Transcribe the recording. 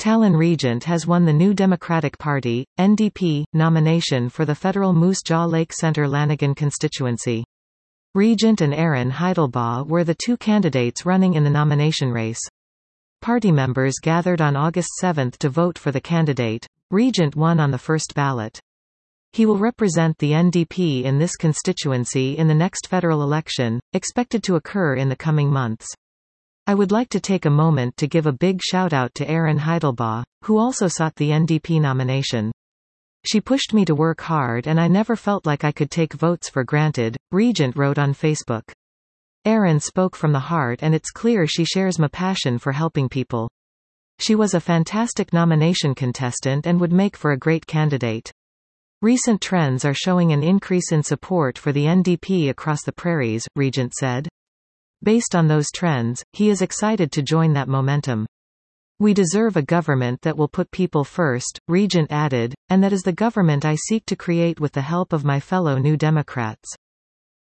Talon Regent has won the New Democratic Party, NDP, nomination for the federal Moose Jaw Lake Centre Lanigan constituency. Regent and Aaron Heidelbaugh were the two candidates running in the nomination race. Party members gathered on August 7 to vote for the candidate. Regent won on the first ballot. He will represent the NDP in this constituency in the next federal election, expected to occur in the coming months. I would like to take a moment to give a big shout-out to Aaron Heidelbaugh, who also sought the NDP nomination. She pushed me to work hard and I never felt like I could take votes for granted, Regent wrote on Facebook. Aaron spoke from the heart and it's clear she shares my passion for helping people. She was a fantastic nomination contestant and would make for a great candidate. Recent trends are showing an increase in support for the NDP across the prairies, Regent said. Based on those trends, he is excited to join that momentum. We deserve a government that will put people first, Regent added, and that is the government I seek to create with the help of my fellow New Democrats.